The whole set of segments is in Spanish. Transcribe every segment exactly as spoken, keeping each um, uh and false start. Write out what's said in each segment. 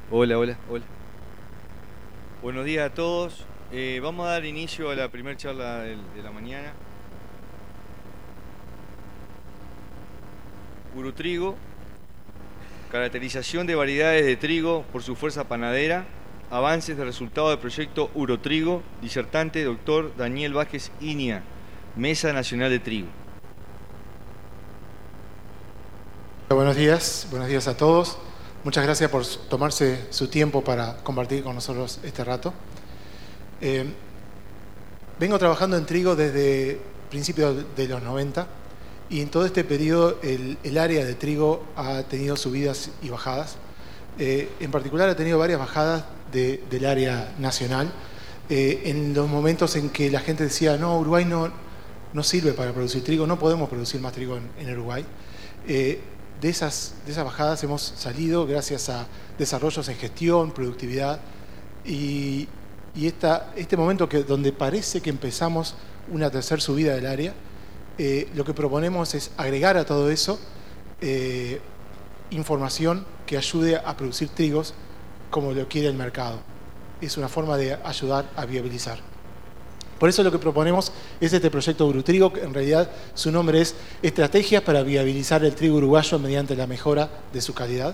Hola, hola, hola. Buenos días a todos. Eh, vamos a dar inicio a la primera charla del- de la mañana. Urotrigo, caracterización de variedades de trigo por su fuerza panadera, avances de resultado del proyecto Urotrigo, disertante doctor Daniel Vázquez Iña, Mesa Nacional de Trigo. Buenos días, buenos días a todos. Muchas gracias por tomarse su tiempo para compartir con nosotros este rato. Eh, vengo trabajando en trigo desde principios de los noventa y en todo este periodo el, el área de trigo ha tenido subidas y bajadas. Eh, en particular ha tenido varias bajadas de, del área nacional. Eh, en los momentos en que la gente decía, no, Uruguay no, no sirve para producir trigo, no podemos producir más trigo en, en Uruguay. Eh, De esas, de esas bajadas hemos salido gracias a desarrollos en gestión, productividad y, y esta, este momento que, donde parece que empezamos una tercera subida del área, eh, lo que proponemos es agregar a todo eso eh, información que ayude a producir trigos como lo quiere el mercado. Es una forma de ayudar a viabilizar. Por eso lo que proponemos es este proyecto Urotrigo, que en realidad su nombre es Estrategias para viabilizar el trigo uruguayo mediante la mejora de su calidad.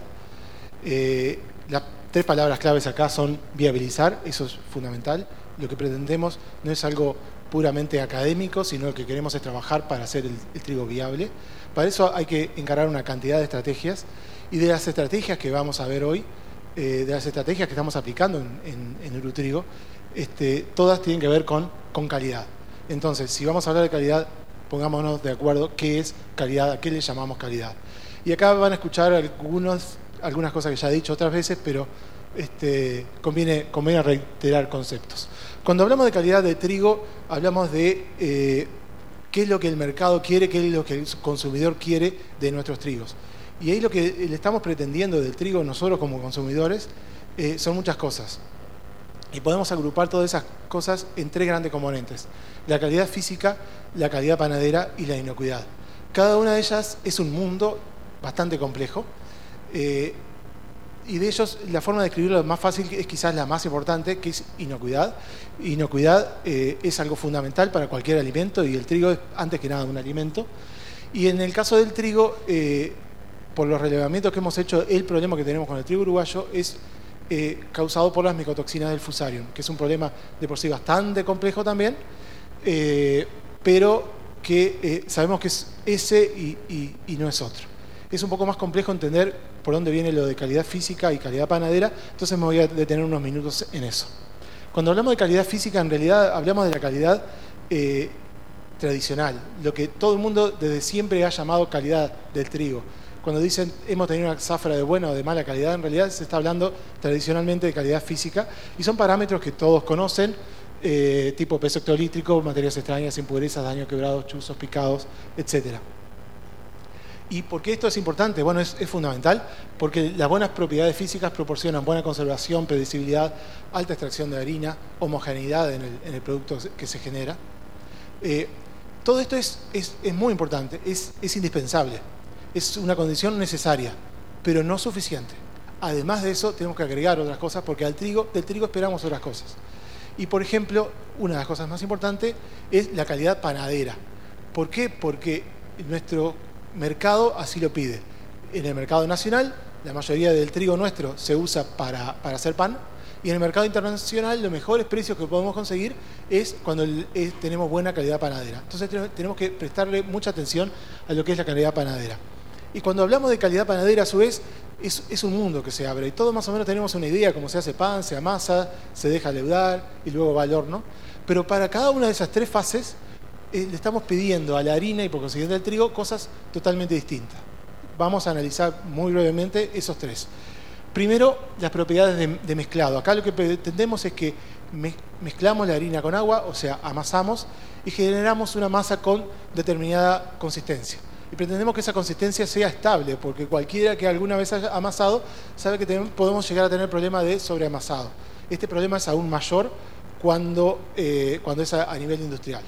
Eh, las tres palabras claves acá son viabilizar, eso es fundamental. Lo que pretendemos no es algo puramente académico, sino que queremos es trabajar para hacer el, el trigo viable. Para eso hay que encarar una cantidad de estrategias, y de las estrategias que vamos a ver hoy, eh, de las estrategias que estamos aplicando en, en, en Urotrigo, Este, todas tienen que ver con, con calidad. Entonces, si vamos a hablar de calidad, pongámonos de acuerdo qué es calidad, a qué le llamamos calidad. Y acá van a escuchar algunos, algunas cosas que ya he dicho otras veces, pero este, conviene, conviene reiterar conceptos. Cuando hablamos de calidad de trigo, hablamos de eh, qué es lo que el mercado quiere, qué es lo que el consumidor quiere de nuestros trigos. Y ahí lo que le estamos pretendiendo del trigo nosotros como consumidores eh, son muchas cosas. Y podemos agrupar todas esas cosas en tres grandes componentes: la calidad física, la calidad panadera y la inocuidad. Cada una de ellas es un mundo bastante complejo, eh, y de ellos la forma de describirlo más fácil es quizás la más importante, que es inocuidad. Inocuidad eh, es algo fundamental para cualquier alimento, y el trigo es antes que nada un alimento. Y en el caso del trigo, eh, por los relevamientos que hemos hecho, el problema que tenemos con el trigo uruguayo es Eh, causado por las micotoxinas del Fusarium, que es un problema de por sí bastante complejo también, eh, pero que eh, sabemos que es ese y, y, y no es otro. Es un poco más complejo entender por dónde viene lo de calidad física y calidad panadera, entonces me voy a detener unos minutos en eso. Cuando hablamos de calidad física, en realidad hablamos de la calidad eh, tradicional, lo que todo el mundo desde siempre ha llamado calidad del trigo. Cuando dicen hemos tenido una zafra de buena o de mala calidad, en realidad se está hablando tradicionalmente de calidad física, y son parámetros que todos conocen, eh, tipo peso hectolítrico, materias extrañas, impurezas, daños quebrados, chuzos, picados, etcétera. ¿Y por qué esto es importante? Bueno, es, es fundamental porque las buenas propiedades físicas proporcionan buena conservación, predecibilidad, alta extracción de harina, homogeneidad en el, en el producto que se genera. Eh, todo esto es, es, es muy importante, es, es indispensable. Es una condición necesaria, pero no suficiente. Además de eso, tenemos que agregar otras cosas, porque al trigo, del trigo esperamos otras cosas. Y, por ejemplo, una de las cosas más importantes es la calidad panadera. ¿Por qué? Porque nuestro mercado así lo pide. En el mercado nacional, la mayoría del trigo nuestro se usa para, para hacer pan, y en el mercado internacional los mejores precios que podemos conseguir es cuando el, es, tenemos buena calidad panadera. Entonces tenemos que prestarle mucha atención a lo que es la calidad panadera. Y cuando hablamos de calidad panadera, a su vez, es, es un mundo que se abre. Y todos más o menos tenemos una idea, cómo se hace pan, se amasa, se deja leudar y luego va al horno. Pero para cada una de esas tres fases, eh, le estamos pidiendo a la harina y por consiguiente al trigo cosas totalmente distintas. Vamos a analizar muy brevemente esos tres. Primero, las propiedades de, de mezclado. Acá lo que pretendemos es que mezclamos la harina con agua, o sea, amasamos, y generamos una masa con determinada consistencia. Y pretendemos que esa consistencia sea estable, porque cualquiera que alguna vez haya amasado sabe que tenemos, podemos llegar a tener problema de sobreamasado. Este problema es aún mayor cuando, eh, cuando es a, a nivel industrial.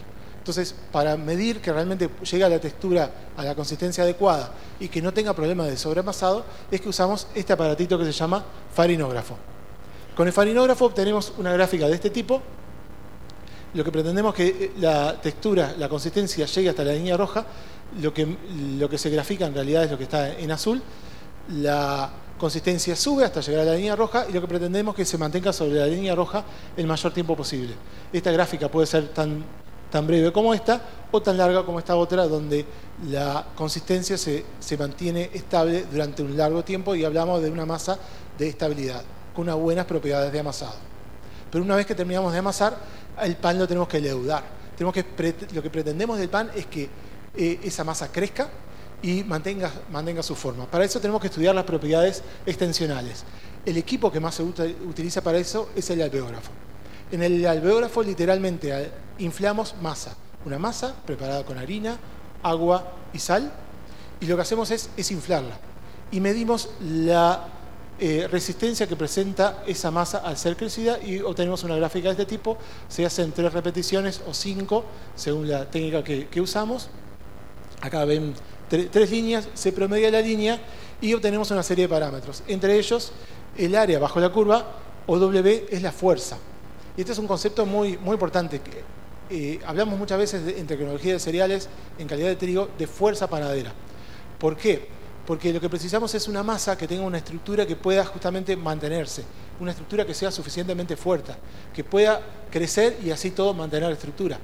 Entonces, para medir que realmente llegue a la textura, a la consistencia adecuada y que no tenga problemas de sobreamasado, es que usamos este aparatito que se llama farinógrafo. Con el farinógrafo obtenemos una gráfica de este tipo. Lo que pretendemos es que la textura, la consistencia llegue hasta la línea roja. Lo que, lo que se grafica en realidad es lo que está en azul. La consistencia sube hasta llegar a la línea roja y lo que pretendemos es que se mantenga sobre la línea roja el mayor tiempo posible. Esta gráfica puede ser tan, tan breve como esta o tan larga como esta otra, donde la consistencia se, se mantiene estable durante un largo tiempo y hablamos de una masa de estabilidad, con unas buenas propiedades de amasado. Pero una vez que terminamos de amasar, el pan lo tenemos que leudar. Tenemos que, lo que pretendemos del pan es que eh, esa masa crezca y mantenga, mantenga su forma. Para eso tenemos que estudiar las propiedades extensionales. El equipo que más se utiliza para eso es el alveógrafo. En el alveógrafo literalmente inflamos masa, una masa preparada con harina, agua y sal, y lo que hacemos es, es inflarla. Y medimos la eh, resistencia que presenta esa masa al ser crecida y obtenemos una gráfica de este tipo. Se hacen tres repeticiones o cinco, según la técnica que, que usamos. Acá ven tre tres líneas, se promedia la línea y obtenemos una serie de parámetros. Entre ellos, el área bajo la curva, o W, es la fuerza. Y este es un concepto muy, muy importante. Eh, hablamos muchas veces de, en tecnología de cereales, en calidad de trigo, de fuerza panadera. ¿Por qué? Porque lo que precisamos es una masa que tenga una estructura que pueda justamente mantenerse, una estructura que sea suficientemente fuerte, que pueda crecer y así todo mantener la estructura.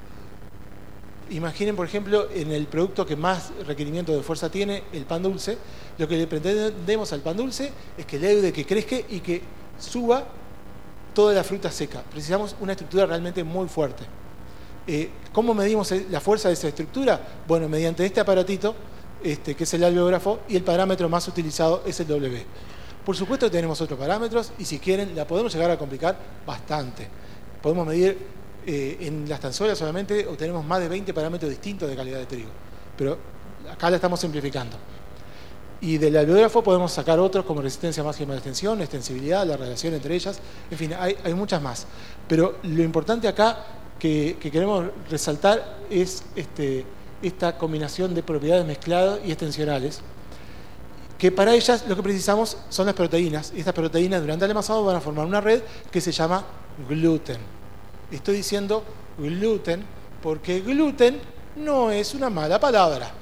Imaginen, por ejemplo, en el producto que más requerimiento de fuerza tiene, el pan dulce. Lo que le pretendemos al pan dulce es que leude, que crezca y que suba toda la fruta seca. Precisamos una estructura realmente muy fuerte. Eh, ¿Cómo medimos la fuerza de esa estructura? Bueno, mediante este aparatito, este, que es el alveógrafo, y el parámetro más utilizado es el W. Por supuesto que tenemos otros parámetros y si quieren la podemos llegar a complicar bastante. Podemos medir eh, en las tanzuelas solamente obtenemos más de veinte parámetros distintos de calidad de trigo. Pero acá la estamos simplificando. Y del alveógrafo podemos sacar otros como resistencia máxima de extensión, extensibilidad, la relación entre ellas, en fin, hay, hay muchas más. Pero lo importante acá que, que queremos resaltar es este, esta combinación de propiedades mezcladas y extensionales, que para ellas lo que precisamos son las proteínas. Y estas proteínas durante el amasado van a formar una red que se llama gluten. Estoy diciendo gluten porque gluten no es una mala palabra.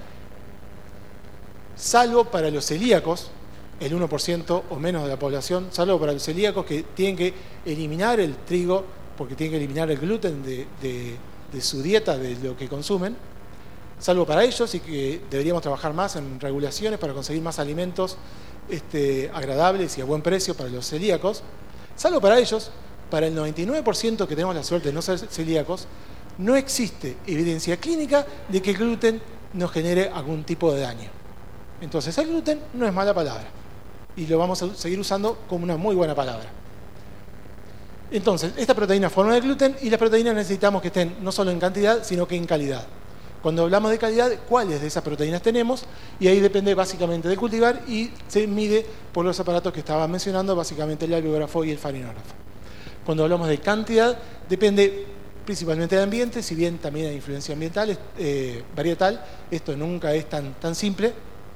Salvo para los celíacos, el uno por ciento o menos de la población, salvo para los celíacos que tienen que eliminar el trigo, porque tienen que eliminar el gluten de, de, de su dieta, de lo que consumen, salvo para ellos y que deberíamos trabajar más en regulaciones para conseguir más alimentos este, agradables y a buen precio para los celíacos, salvo para ellos, para el noventa y nueve por ciento que tenemos la suerte de no ser celíacos, no existe evidencia clínica de que el gluten nos genere algún tipo de daño. Entonces el gluten no es mala palabra y lo vamos a seguir usando como una muy buena palabra. Entonces, esta proteína forma el gluten y las proteínas necesitamos que estén no solo en cantidad, sino que en calidad. Cuando hablamos de calidad, ¿cuáles de esas proteínas tenemos? Y ahí depende básicamente de cultivar y se mide por los aparatos que estaba mencionando, básicamente el alveógrafo y el farinógrafo. Cuando hablamos de cantidad, depende principalmente del ambiente, si bien también hay influencia ambiental, eh, varietal, esto nunca es tan, tan simple.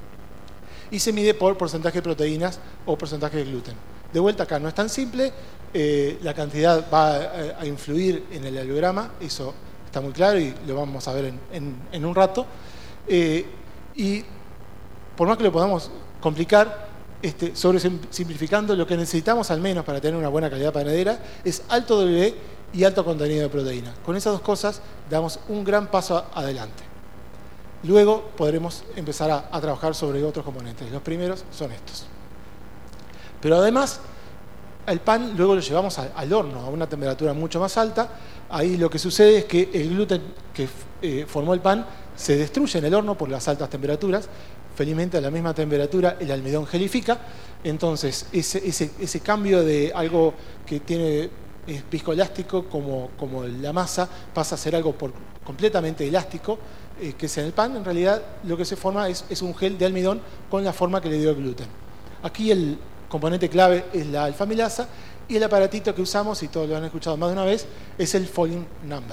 Y se mide por porcentaje de proteínas o porcentaje de gluten. De vuelta acá no es tan simple, eh, la cantidad va a, a influir en el alveograma, eso está muy claro y lo vamos a ver en, en, en un rato. Eh, y por más que lo podamos complicar, este, sobre simplificando, lo que necesitamos al menos para tener una buena calidad panadera es alto W y alto contenido de proteína. Con esas dos cosas damos un gran paso adelante. Luego podremos empezar a, a trabajar sobre otros componentes. Los primeros son estos. Pero además, el pan luego lo llevamos a, al horno a una temperatura mucho más alta. Ahí lo que sucede es que el gluten que eh, formó el pan se destruye en el horno por las altas temperaturas. Felizmente a la misma temperatura el almidón gelifica. Entonces ese, ese, ese cambio de algo que tiene es viscoelástico como, como la masa pasa a ser algo por, completamente elástico, eh, que es en el pan. En realidad lo que se forma es, es un gel de almidón con la forma que le dio el gluten. Aquí el componente clave es la alfamilasa y el aparatito que usamos, y todos lo han escuchado más de una vez, es el Falling Number.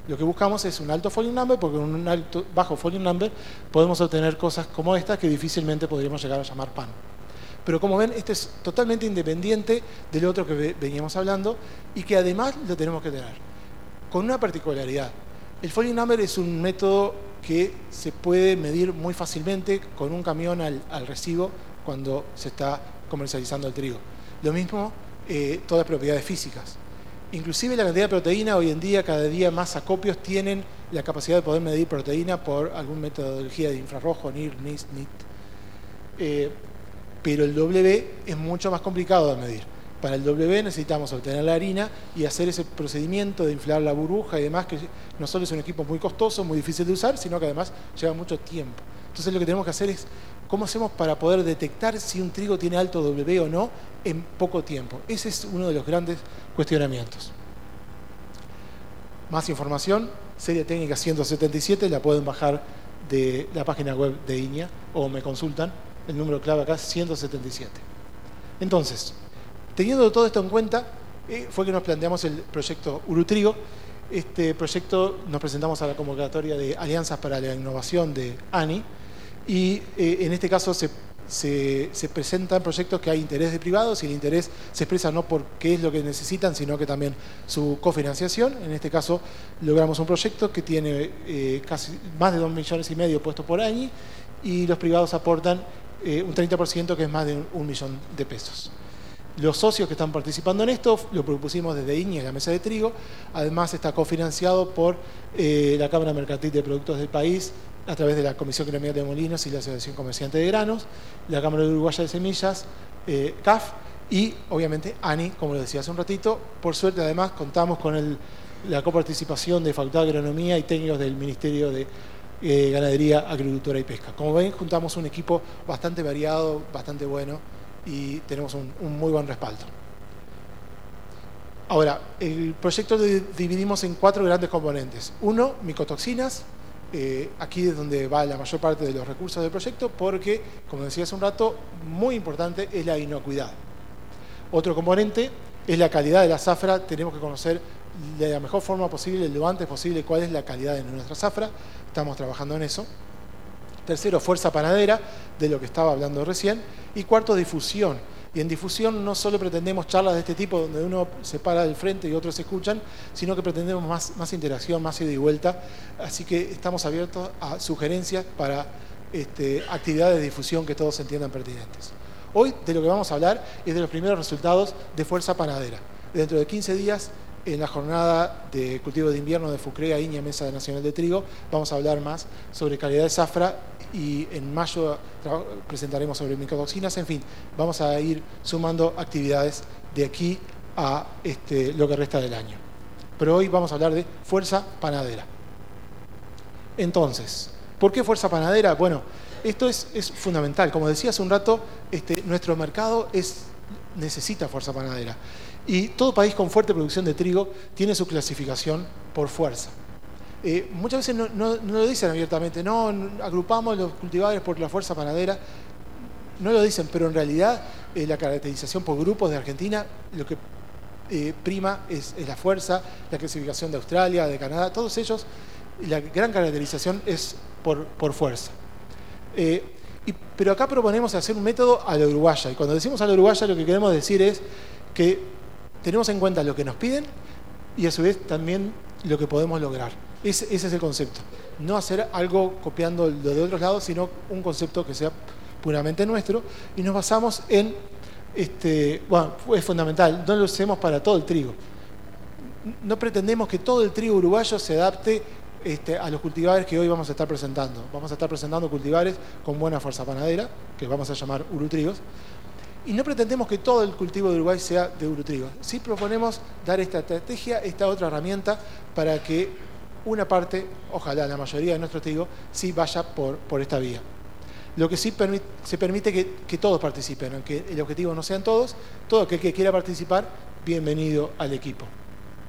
Lo que buscamos es un alto volume number, porque con un alto, bajo volume number podemos obtener cosas como estas que difícilmente podríamos llegar a llamar pan. Pero como ven, esto es totalmente independiente del otro que veníamos hablando y que además lo tenemos que tener. Con una particularidad. El volume number es un método que se puede medir muy fácilmente con un camión al, al recibo cuando se está comercializando el trigo. Lo mismo, eh, todas propiedades físicas. Inclusive la cantidad de proteína, hoy en día cada día más acopios tienen la capacidad de poder medir proteína por alguna metodología de infrarrojo, N I R, N I S, N I T. Eh, pero el W es mucho más complicado de medir. Para el W necesitamos obtener la harina y hacer ese procedimiento de inflar la burbuja y demás, que no solo es un equipo muy costoso, muy difícil de usar, sino que además lleva mucho tiempo. Entonces lo que tenemos que hacer es, ¿cómo hacemos para poder detectar si un trigo tiene alto W o no en poco tiempo? Ese es uno de los grandes cuestionamientos. Más información, serie técnica ciento setenta y siete, la pueden bajar de la página web de INEA o me consultan. El número clave acá es ciento setenta y siete. Entonces, teniendo todo esto en cuenta, eh, fue que nos planteamos el proyecto Urutrigo. Este proyecto nos presentamos a la convocatoria de Alianzas para la Innovación de ANI y eh, en este caso se, se, se presentan proyectos que hay interés de privados y el interés se expresa no por qué es lo que necesitan, sino que también su cofinanciación. En este caso logramos un proyecto que tiene eh, casi más de dos millones y medio puestos por ANI y los privados aportan eh, un treinta por ciento, que es más de un, un millón de pesos. Los socios que están participando en esto lo propusimos desde INEA, la mesa de trigo. Además está cofinanciado por eh, la Cámara Mercantil de Productos del país a través de la Comisión Gremial de Molinos y la Asociación Comerciante de Granos, la Cámara Uruguaya de Semillas, eh, C A F y obviamente ANI, como lo decía hace un ratito. Por suerte además contamos con el, la coparticipación de Facultad de Agronomía y técnicos del Ministerio de eh, Ganadería, Agricultura y Pesca. Como ven, juntamos un equipo bastante variado, bastante bueno, y tenemos un, un muy buen respaldo. Ahora, el proyecto lo dividimos en cuatro grandes componentes. Uno, micotoxinas. Eh, aquí es donde va la mayor parte de los recursos del proyecto porque, como decía hace un rato, muy importante es la inocuidad. Otro componente es la calidad de la zafra. Tenemos que conocer de la mejor forma posible, lo antes posible, cuál es la calidad de nuestra zafra. Estamos trabajando en eso. Tercero, fuerza panadera, de lo que estaba hablando recién. Y cuarto, difusión. Y en difusión no solo pretendemos charlas de este tipo donde uno se para del frente y otros se escuchan, sino que pretendemos más, más interacción, más ida y vuelta. Así que estamos abiertos a sugerencias para este, actividades de difusión que todos entiendan pertinentes. Hoy de lo que vamos a hablar es de los primeros resultados de fuerza panadera. Dentro de quince días, en la jornada de cultivo de invierno de FUCREA, INEA, Mesa Nacional de Trigo, vamos a hablar más sobre calidad de zafra y en mayo presentaremos sobre micotoxinas. En fin, vamos a ir sumando actividades de aquí a este, lo que resta del año. Pero hoy vamos a hablar de fuerza panadera. Entonces, ¿por qué fuerza panadera? Bueno, esto es, es fundamental. Como decía hace un rato, este, nuestro mercado es, necesita fuerza panadera. Y todo país con fuerte producción de trigo tiene su clasificación por fuerza. Eh, muchas veces no, no, no lo dicen abiertamente, no, agrupamos los cultivares por la fuerza panadera, no lo dicen, pero en realidad eh, la caracterización por grupos de Argentina, lo que eh, prima es, es la fuerza, la clasificación de Australia, de Canadá, todos ellos, la gran caracterización es por, por fuerza. Eh, y, pero acá proponemos hacer un método a la uruguaya, y cuando decimos a la uruguaya lo que queremos decir es que tenemos en cuenta lo que nos piden y a su vez también lo que podemos lograr. Ese, ese es el concepto. No hacer algo copiando lo de otros lados, sino un concepto que sea puramente nuestro. Y nos basamos en, este, bueno, es fundamental, no lo hacemos para todo el trigo. No pretendemos que todo el trigo uruguayo se adapte este, a los cultivares que hoy vamos a estar presentando. Vamos a estar presentando cultivares con buena fuerza panadera, que vamos a llamar urutrigos. Y no pretendemos que todo el cultivo de Uruguay sea de urutrigo. Sí proponemos dar esta estrategia, esta otra herramienta para que una parte, ojalá la mayoría de nuestro trigo, sí vaya por, por esta vía. Lo que sí permite, se permite que, que todos participen, aunque el objetivo no sean todos, todo aquel que quiera participar, bienvenido al equipo.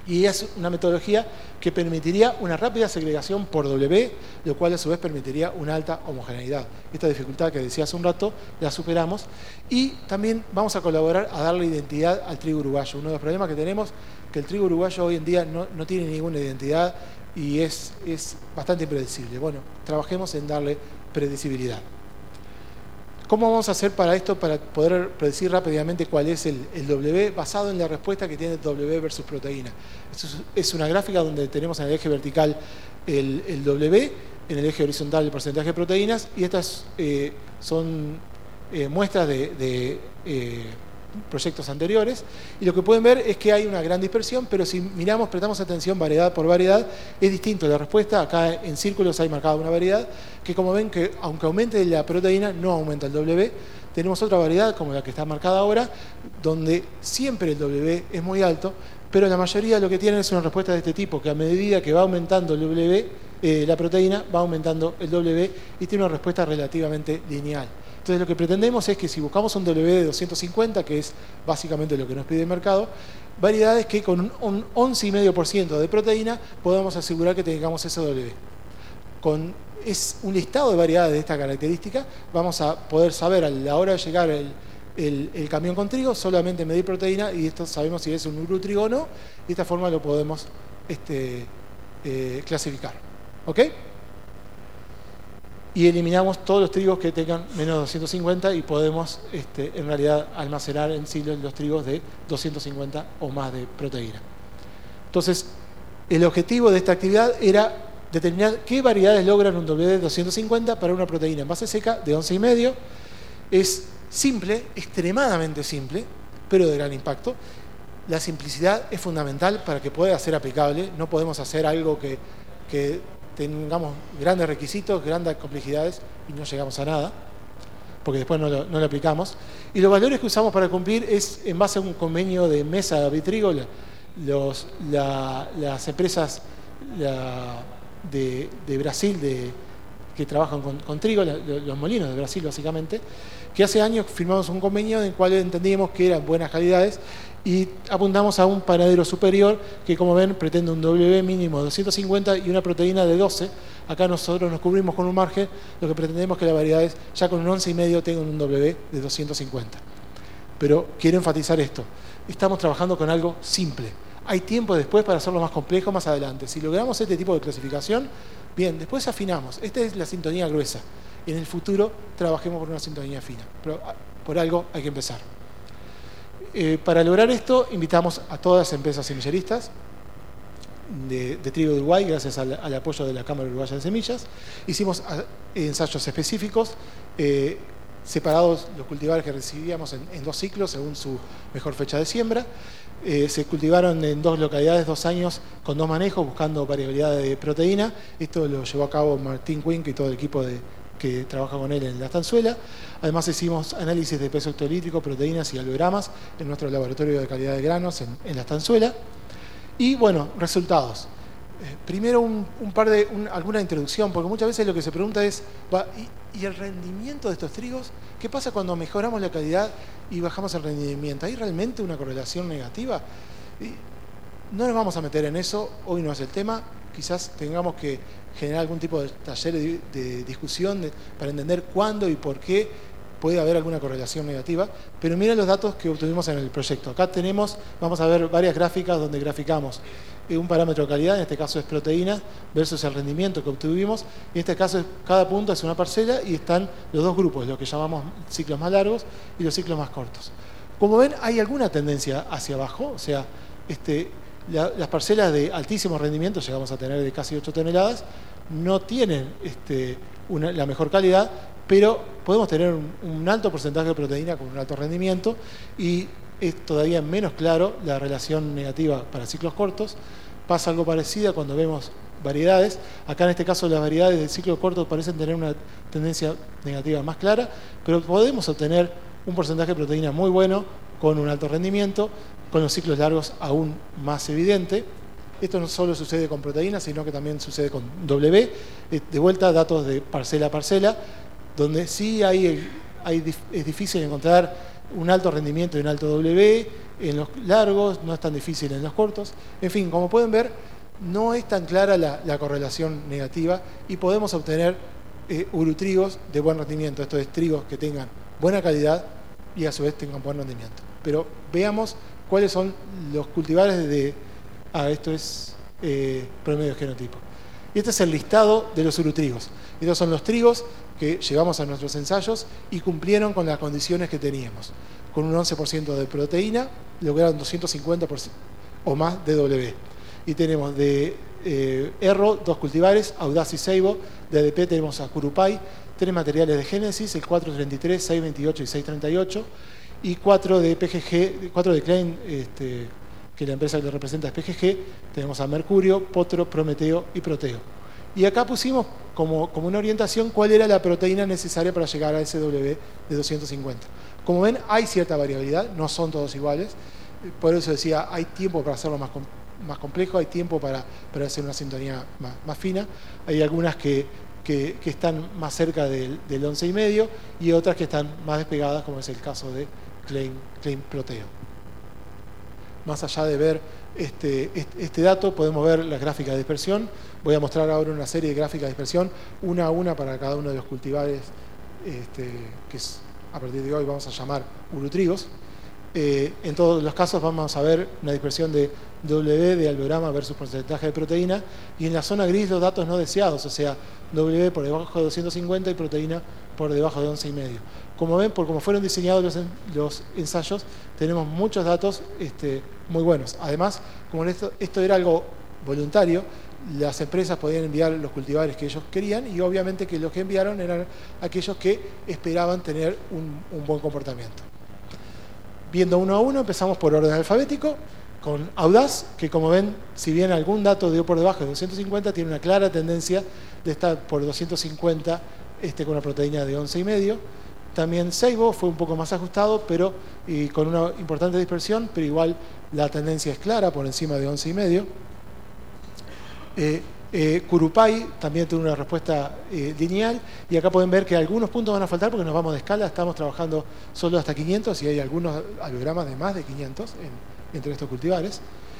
Y es una metodología que permitiría una rápida segregación por W, lo cual a su vez permitiría una alta homogeneidad. Esta dificultad que decía hace un rato la superamos. Y también vamos a colaborar a darle identidad al trigo uruguayo. Uno de los problemas que tenemos es que el trigo uruguayo hoy en día no, no tiene ninguna identidad y es, es bastante impredecible. Bueno, trabajemos en darle predecibilidad. ¿Cómo vamos a hacer para esto, para poder predecir rápidamente cuál es el, el W basado en la respuesta que tiene W versus proteína? Esto es, es una gráfica donde tenemos en el eje vertical el, el W, en el eje horizontal el porcentaje de proteínas, y estas eh, son eh, muestras de, de eh, proyectos anteriores, y lo que pueden ver es que hay una gran dispersión, pero si miramos, prestamos atención variedad por variedad, es distinto la respuesta. Acá en círculos hay marcada una variedad que, como ven, que aunque aumente la proteína, no aumenta el W. Tenemos otra variedad, como la que está marcada ahora, donde siempre el W es muy alto, pero la mayoría lo que tienen es una respuesta de este tipo, que a medida que va aumentando el W, eh, la proteína, va aumentando el W y tiene una respuesta relativamente lineal. Entonces lo que pretendemos es que si buscamos un W de doscientos cincuenta, que es básicamente lo que nos pide el mercado, variedades que con un once coma cinco por ciento de proteína podamos asegurar que tengamos ese W. Con es un listado de variedades de esta característica, vamos a poder saber a la hora de llegar el, el, el camión con trigo, solamente medir proteína, y esto sabemos si es un urotrigo o no, y de esta forma lo podemos este, eh, clasificar. ¿Ok? Y eliminamos todos los trigos que tengan menos de doscientos cincuenta y podemos este, en realidad almacenar en silos los trigos de doscientos cincuenta o más de proteína. Entonces, el objetivo de esta actividad era determinar qué variedades logran un W de doscientos cincuenta para una proteína en base seca de once coma cinco. Es simple, extremadamente simple, pero de gran impacto. La simplicidad es fundamental para que pueda ser aplicable. No podemos hacer algo que, que tengamos grandes requisitos, grandes complejidades y no llegamos a nada, porque después no lo, no lo aplicamos. Y los valores que usamos para cumplir es en base a un convenio de mesa vitrigo. Los, la, las empresas la, de, de Brasil de, que trabajan con, con trigo, la, los molinos de Brasil básicamente, que hace años firmamos un convenio en el cual entendíamos que eran buenas calidades y apuntamos a un panadero superior que, como ven, pretende un W mínimo de doscientos cincuenta y una proteína de doce. Acá nosotros nos cubrimos con un margen, lo que pretendemos es que las variedades ya con un once coma cinco tengan un W de doscientos cincuenta. Pero quiero enfatizar esto, estamos trabajando con algo simple. Hay tiempo después para hacerlo más complejo más adelante. Si logramos este tipo de clasificación, bien, después afinamos. Esta es la sintonía gruesa. En el futuro trabajemos por una sintonía fina, pero por algo hay que empezar. Eh, para lograr esto, invitamos a todas las empresas semilleristas de, de trigo de Uruguay, gracias al, al apoyo de la Cámara Uruguaya de Semillas. Hicimos a, ensayos específicos, eh, separados los cultivares que recibíamos en, en dos ciclos, según su mejor fecha de siembra. Eh, se cultivaron en dos localidades, dos años, con dos manejos, buscando variabilidad de proteína. Esto lo llevó a cabo Martín Quink y todo el equipo de que trabaja con él en la estanzuela. Además hicimos análisis de peso hectolítrico, proteínas y alveogramas en nuestro laboratorio de calidad de granos en, en la estanzuela. Y bueno, resultados. Eh, primero un, un par de, un, alguna introducción, porque muchas veces lo que se pregunta es, va, ¿y, ¿y el rendimiento de estos trigos? ¿Qué pasa cuando mejoramos la calidad y bajamos el rendimiento? ¿Hay realmente una correlación negativa? Y no nos vamos a meter en eso, hoy no es el tema. Quizás tengamos que generar algún tipo de taller de, de discusión de, para entender cuándo y por qué puede haber alguna correlación negativa, pero miren los datos que obtuvimos en el proyecto. Acá tenemos, vamos a ver varias gráficas donde graficamos un parámetro de calidad, en este caso es proteína, versus el rendimiento que obtuvimos, y en este caso es, cada punto es una parcela y están los dos grupos, lo que llamamos ciclos más largos y los ciclos más cortos. Como ven, hay alguna tendencia hacia abajo, o sea, este, la, las parcelas de altísimo rendimiento, llegamos a tener de casi ocho toneladas, no tienen este, una, la mejor calidad, pero podemos tener un, un alto porcentaje de proteína con un alto rendimiento y es todavía menos claro la relación negativa para ciclos cortos. Pasa algo parecido cuando vemos variedades. Acá en este caso las variedades de ciclo corto parecen tener una tendencia negativa más clara, pero podemos obtener un porcentaje de proteína muy bueno con un alto rendimiento, con los ciclos largos aún más evidente. Esto no solo sucede con proteínas, sino que también sucede con W. De vuelta, datos de parcela a parcela, donde sí hay, hay, es difícil encontrar un alto rendimiento y un alto W en los largos, no es tan difícil en los cortos. En fin, como pueden ver, no es tan clara la, la correlación negativa y podemos obtener eh, urotrigos de buen rendimiento. Esto es, trigos que tengan buena calidad y a su vez tengan buen rendimiento. Pero veamos cuáles son los cultivares de... Ah, esto es eh, promedio genotipo. Y este es el listado de los urotrigos. Estos son los trigos que llevamos a nuestros ensayos y cumplieron con las condiciones que teníamos. Con un once por ciento de proteína, lograron doscientos cincuenta por ciento o más de W. Y tenemos de eh, Erro, dos cultivares, Audaz y Seibo. De A D P tenemos a Curupai, tres materiales de Génesis, el cuatro treinta y tres, seis veintiocho y seis treinta y ocho. Y cuatro de P G G, cuatro de Klein, este, que la empresa que lo representa es P G G. Tenemos a Mercurio, Potro, Prometeo y Proteo. Y acá pusimos como, como una orientación cuál era la proteína necesaria para llegar a ese W de doscientos cincuenta. Como ven, hay cierta variabilidad, no son todos iguales. Por eso decía, hay tiempo para hacerlo más, más complejo, hay tiempo para, para hacer una sintonía más, más fina. Hay algunas que, que, que están más cerca del, del once y medio y otras que están más despegadas, como es el caso de Klein, Klein Proteo. Más allá de ver este, este, este dato, podemos ver las gráficas de dispersión. Voy a mostrar ahora una serie de gráficas de dispersión, una a una para cada uno de los cultivares, este, que es, a partir de hoy vamos a llamar urotrigos. Eh, en todos los casos vamos a ver una dispersión de W de alveolograma versus porcentaje de proteína, y en la zona gris los datos no deseados, o sea, W por debajo de doscientos cincuenta y proteína por debajo de once y medio. Como ven, por cómo fueron diseñados los, los ensayos, tenemos muchos datos este, muy buenos. Además, como esto, esto era algo voluntario, las empresas podían enviar los cultivares que ellos querían, y obviamente que los que enviaron eran aquellos que esperaban tener un, un buen comportamiento. Viendo uno a uno, empezamos por orden alfabético, con Audaz, que como ven, si bien algún dato dio por debajo de doscientos cincuenta, tiene una clara tendencia de estar por doscientos cincuenta este, con una proteína de once y medio. También Seibo fue un poco más ajustado, pero y con una importante dispersión, pero igual la tendencia es clara, por encima de once y medio. Eh, eh, Curupai también tiene una respuesta eh, lineal, y acá pueden ver que algunos puntos van a faltar porque nos vamos de escala, estamos trabajando solo hasta quinientos y hay algunos alveogramas de más de quinientos en, entre estos cultivares.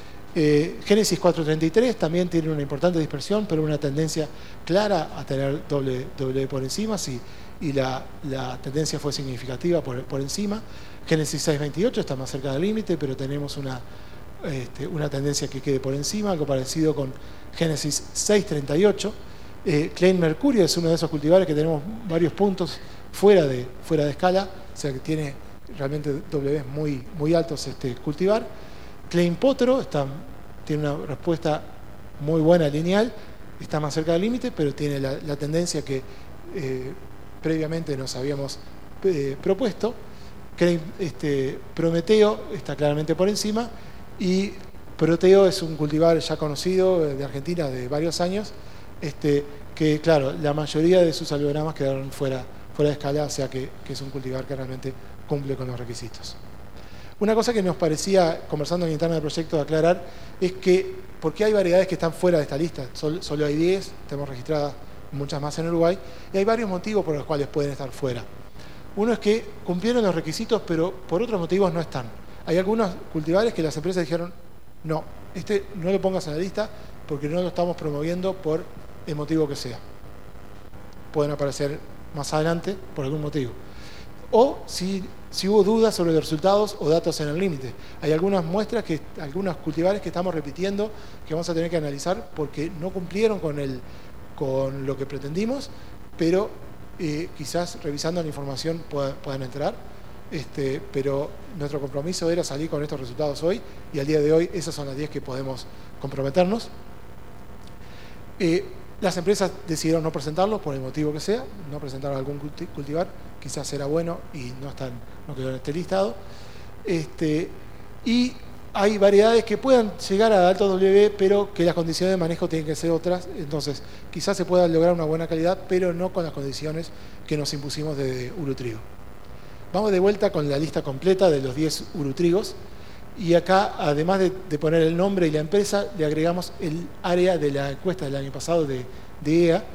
Eh, Génesis cuatrocientos treinta y tres también tiene una importante dispersión, pero una tendencia clara a tener doble, doble por encima, sí, y la, la tendencia fue significativa por, por encima. Génesis seiscientos veintiocho está más cerca del límite, pero tenemos una, este, una tendencia que quede por encima, algo parecido con Génesis seiscientos treinta y ocho. Eh, Klein Mercurio es uno de esos cultivares que tenemos varios puntos fuera de, fuera de escala, o sea que tiene realmente W muy, muy altos este cultivar. Klein Potro está, tiene una respuesta muy buena lineal, está más cerca del límite, pero tiene la, la tendencia que eh, previamente nos habíamos eh, propuesto. Klein, este, Prometeo está claramente por encima, y Proteo es un cultivar ya conocido de Argentina de varios años, este, que claro, la mayoría de sus alveogramas quedaron fuera, fuera de escala, o sea que, que es un cultivar que realmente cumple con los requisitos. Una cosa que nos parecía, conversando en interna del proyecto, de aclarar, es que, ¿por qué hay variedades que están fuera de esta lista? Solo, solo hay diez, tenemos registradas muchas más en Uruguay, y hay varios motivos por los cuales pueden estar fuera. Uno es que cumplieron los requisitos, pero por otros motivos no están. Hay algunos cultivares que las empresas dijeron, no, este no lo pongas en la lista porque no lo estamos promoviendo por el motivo que sea. Pueden aparecer más adelante por algún motivo. O si, si hubo dudas sobre los resultados o datos en el límite. Hay algunas muestras, que, algunos cultivares que estamos repitiendo que vamos a tener que analizar porque no cumplieron con, el, con lo que pretendimos, pero eh, quizás revisando la información puedan, puedan entrar. Este, pero nuestro compromiso era salir con estos resultados hoy, y al día de hoy esas son las diez que podemos comprometernos. Eh, las empresas decidieron no presentarlos por el motivo que sea, no presentaron algún cultivar, quizás era bueno y no, están, no quedó en este listado. Este, y hay variedades que puedan llegar a alto W, pero que las condiciones de manejo tienen que ser otras, entonces quizás se pueda lograr una buena calidad, pero no con las condiciones que nos impusimos de urotrigo. Vamos de vuelta con la lista completa de los diez urotrigos, y acá, además de, de poner el nombre y la empresa, le agregamos el área de la encuesta del año pasado de, de E A,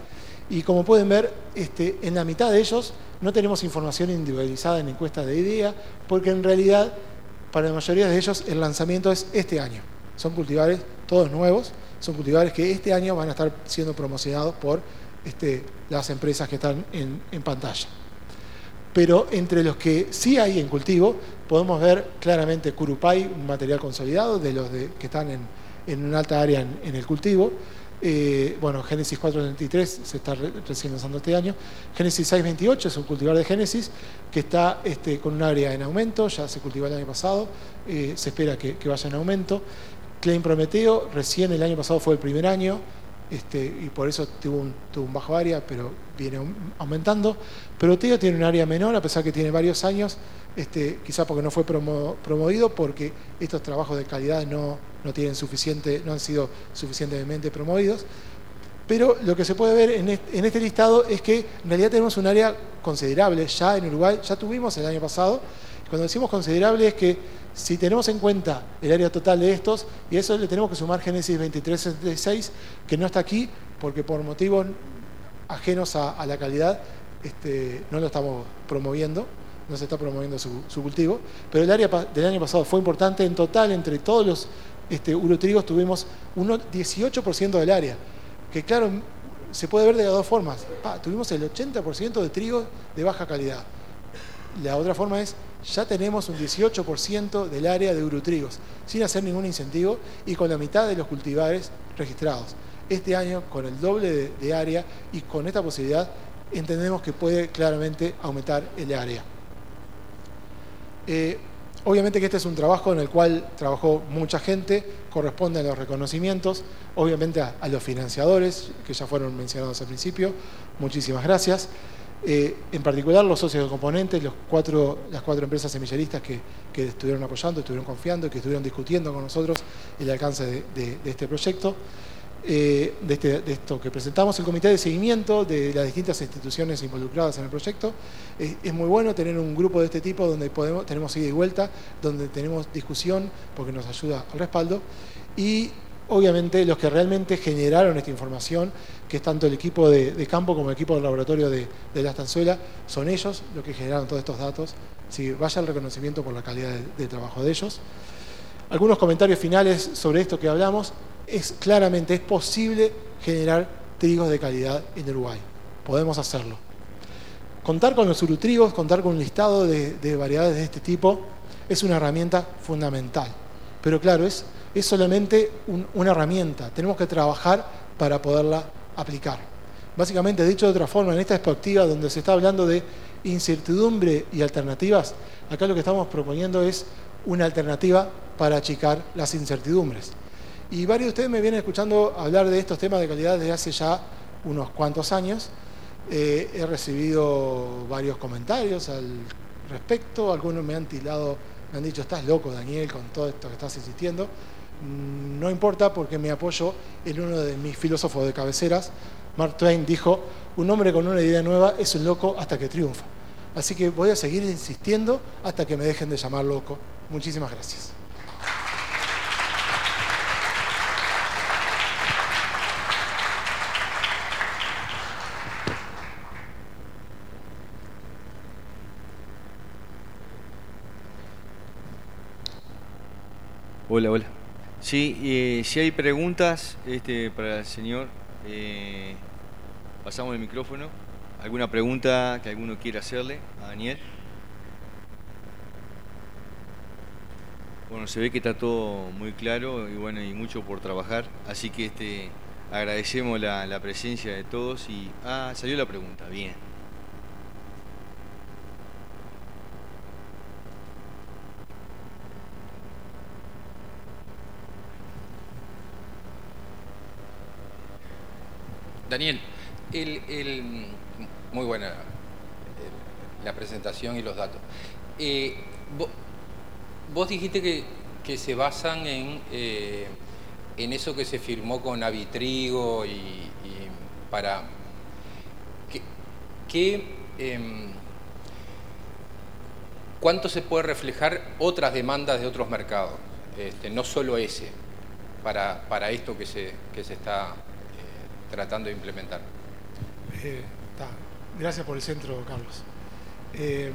Y como pueden ver, este, en la mitad de ellos no tenemos información individualizada en encuestas de idea, porque en realidad, para la mayoría de ellos, el lanzamiento es este año. Son cultivares todos nuevos, son cultivares que este año van a estar siendo promocionados por este, las empresas que están en, en pantalla. Pero entre los que sí hay en cultivo, podemos ver claramente Curupay, un material consolidado de los de, que están en, en una alta área en, en el cultivo. Eh, bueno, Génesis cuatrocientos treinta y tres se está re, recién lanzando este año. Génesis seiscientos veintiocho es un cultivar de Génesis que está este, con un área en aumento, ya se cultivó el año pasado, eh, se espera que, que vaya en aumento. Klein Prometeo, recién el año pasado fue el primer año, este, y por eso tuvo un, tuvo un bajo área, pero viene aumentando. Proteo tiene un área menor, a pesar que tiene varios años, este, quizá porque no fue promo, promovido, porque estos trabajos de calidad no, no, tienen suficiente, no han sido suficientemente promovidos. Pero lo que se puede ver en este, en este listado es que en realidad tenemos un área considerable ya en Uruguay, ya tuvimos el año pasado. Cuando decimos considerable es que si tenemos en cuenta el área total de estos, y eso le tenemos que sumar Génesis veintitrés sesenta y seis, que no está aquí porque por motivos ajenos a, a la calidad este, no lo estamos promoviendo, no se está promoviendo su, su cultivo, pero el área del año pasado fue importante. En total, entre todos los este, urotrigos tuvimos un dieciocho por ciento del área, que claro, se puede ver de las dos formas. Ah, tuvimos el ochenta por ciento de trigo de baja calidad. La otra forma es, ya tenemos un dieciocho por ciento del área de urotrigos, sin hacer ningún incentivo y con la mitad de los cultivares registrados. Este año, con el doble de, de área y con esta posibilidad, entendemos que puede claramente aumentar el área. Eh, obviamente que este es un trabajo en el cual trabajó mucha gente, corresponde a los reconocimientos, obviamente a, a los financiadores, que ya fueron mencionados al principio, muchísimas gracias. Eh, en particular los socios de componentes, los cuatro, las cuatro empresas semilleristas que, que estuvieron apoyando, estuvieron confiando y que estuvieron discutiendo con nosotros el alcance de, de, de este proyecto, eh, de, este, de esto que presentamos. El comité de seguimiento de las distintas instituciones involucradas en el proyecto. Es, es muy bueno tener un grupo de este tipo donde podemos, tenemos ida y vuelta, donde tenemos discusión porque nos ayuda al respaldo, y obviamente los que realmente generaron esta información, que es tanto el equipo de, de campo como el equipo del laboratorio de, de La Estanzuela, son ellos los que generaron todos estos datos. Así que vaya el reconocimiento por la calidad del, del trabajo de ellos. Algunos comentarios finales sobre esto que hablamos. Es claramente, es posible generar trigos de calidad en Uruguay. Podemos hacerlo. Contar con los urotrigos, contar con un listado de, de variedades de este tipo, es una herramienta fundamental. Pero claro, es es solamente un, una herramienta. Tenemos que trabajar para poderla aplicar. Básicamente, dicho de otra forma, en esta perspectiva donde se está hablando de incertidumbre y alternativas, acá lo que estamos proponiendo es una alternativa para achicar las incertidumbres. Y varios de ustedes me vienen escuchando hablar de estos temas de calidad desde hace ya unos cuantos años. Eh, he recibido varios comentarios al respecto. Algunos me han tildado, me han dicho, estás loco, Daniel, con todo esto que estás insistiendo. No importa, porque me apoyo en uno de mis filósofos de cabeceras. Mark Twain dijo, un hombre con una idea nueva es un loco hasta que triunfa. Así que voy a seguir insistiendo hasta que me dejen de llamar loco. Muchísimas gracias. Hola, hola. Sí, eh, si hay preguntas este, para el señor, eh, pasamos el micrófono. ¿Alguna pregunta que alguno quiera hacerle a Daniel? Bueno, se ve que está todo muy claro y bueno, y mucho por trabajar, así que este, agradecemos la, la presencia de todos y... Ah, salió la pregunta, bien. Daniel, el, el, muy buena la presentación y los datos. Eh, vos, vos dijiste que, que se basan en, eh, en eso que se firmó con Avitrigo y, y para... ¿Qué, qué, eh, ¿Cuánto se puede reflejar otras demandas de otros mercados? Este, no solo ese, para, para esto que se, que se está... tratando de implementar. Eh, ta, gracias por el centro, Carlos. Eh,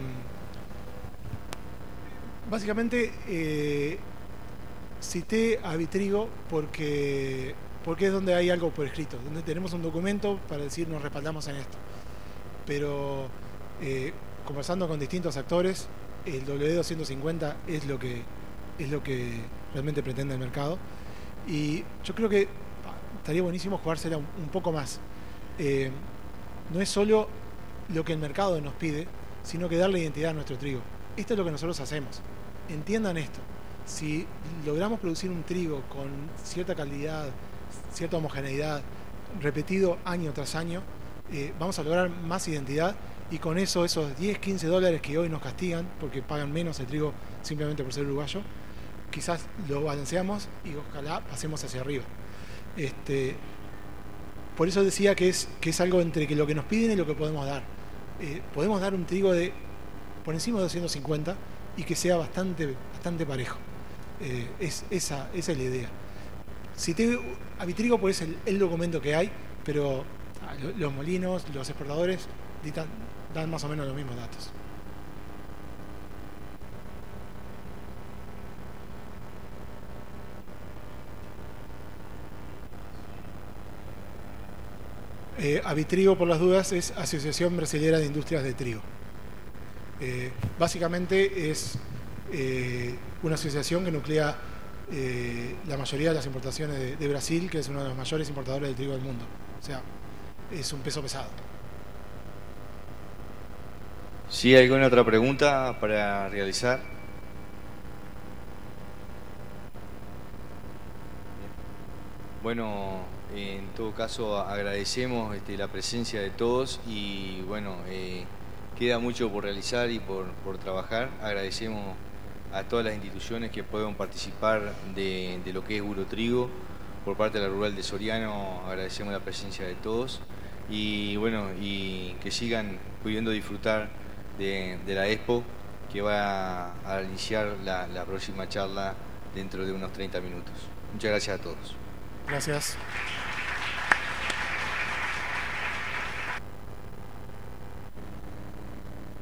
básicamente, eh, cité a Vitrigo porque, porque es donde hay algo por escrito, donde tenemos un documento para decir nos respaldamos en esto. Pero eh, conversando con distintos actores, el W doscientos cincuenta es lo que, es lo que realmente pretende el mercado. Y yo creo que estaría buenísimo jugársela un, un poco más. Eh, no es solo lo que el mercado nos pide, sino que darle identidad a nuestro trigo. Esto es lo que nosotros hacemos. Entiendan esto. Si logramos producir un trigo con cierta calidad, cierta homogeneidad, repetido año tras año, eh, vamos a lograr más identidad, y con eso esos diez, quince dólares que hoy nos castigan porque pagan menos el trigo simplemente por ser uruguayo, quizás lo balanceamos y ojalá pasemos hacia arriba. Este, por eso decía que es, que es algo entre que lo que nos piden y lo que podemos dar. Eh, podemos dar un trigo de por encima de doscientos cincuenta y que sea bastante, bastante parejo. Eh, es, esa, esa es la idea. Cité a Vitrigo porque es el, el documento que hay, pero ah, los molinos, los exportadores dan, dan más o menos los mismos datos. Eh, Avitrigo, por las dudas, es Asociación Brasilera de Industrias de Trigo. Eh, básicamente es eh, una asociación que nuclea eh, la mayoría de las importaciones de, de Brasil, que es uno de los mayores importadores de trigo del mundo. O sea, es un peso pesado. ¿Sí hay alguna otra pregunta para realizar? Bueno, en todo caso agradecemos este, la presencia de todos y bueno, eh, queda mucho por realizar y por, por trabajar. Agradecemos a todas las instituciones que puedan participar de, de lo que es Urotrigo. Por parte de la Rural de Soriano agradecemos la presencia de todos y bueno, y que sigan pudiendo disfrutar de, de la Expo, que va a iniciar la, la próxima charla dentro de unos treinta minutos. Muchas gracias a todos. Gracias.